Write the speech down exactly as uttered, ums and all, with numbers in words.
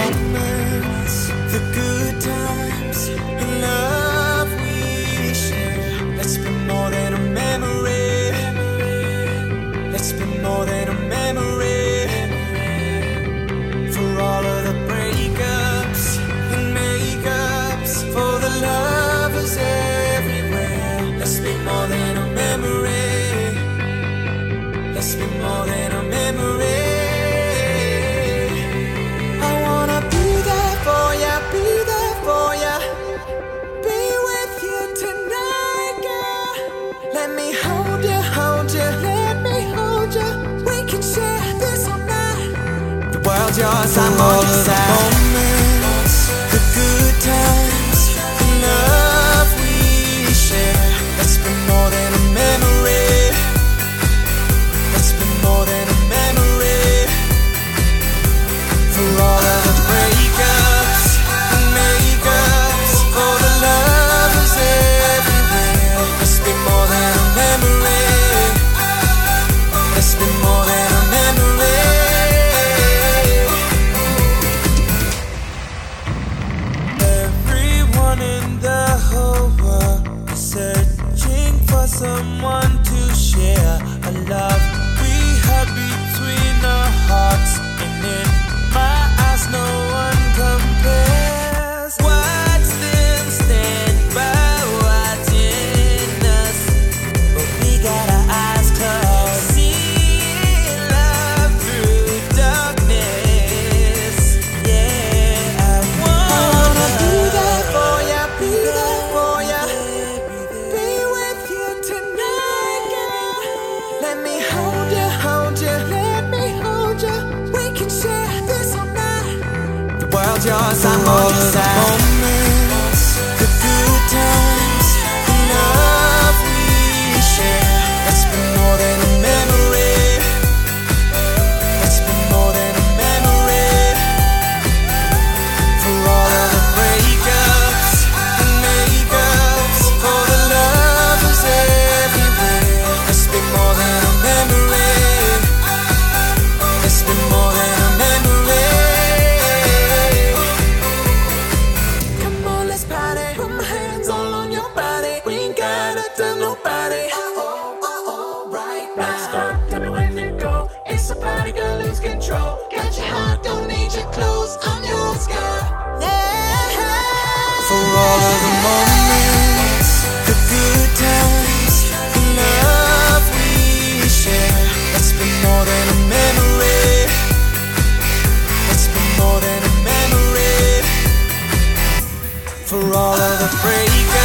moments, the good times, in love we share. Let's be more than a memory. Let's be more than a memory. For all of the breakups and makeups, for the lovers everywhere. Let's be more than a memory. Let's be more than a memory. I wanna be there for ya, be there for ya, be with you tonight, girl. Let me hold you, hold you, let me hold you. We can share this all night. The world's yours, I'm on your side. Moments, the good times, the love we share. Let's be more than a memory. Let's be more than a memory. For all of the breakups and makeups, for the lovers everywhere. Let's be more than a memory. Let's be more than a memory. Everyone in the whole world is searching for someone to share a love we have between our hearts, and in my eyes no one compares. Watch them stand by watching us, but we got our eyes closed. See love through darkness. Yeah, I wanna be there for ya, be there for ya, be with you tonight, girl. Let me hold you, hold you, let me hold you. We can share this all night. The world's yours, I'm on your side. Moments, the good times, the love we share. Let's be more than a memory. Let's be more than a memory. For all of the breakups and makeups, for the lovers everywhere. Let's be more than a memory. Let's be more than a memory. Come on, let's party. Put my hands all on your body. We ain't gotta tell nobody. Oh, oh, oh, right now. Let's start, tell me when to go. It's a party, girl, lose control. Got your heart, don't need your clothes. I'm yours, girl. Yeah. For all of the moments, the good times, the love we share. Let's be more than a memory. Let's be more than a memory. For all of the breakups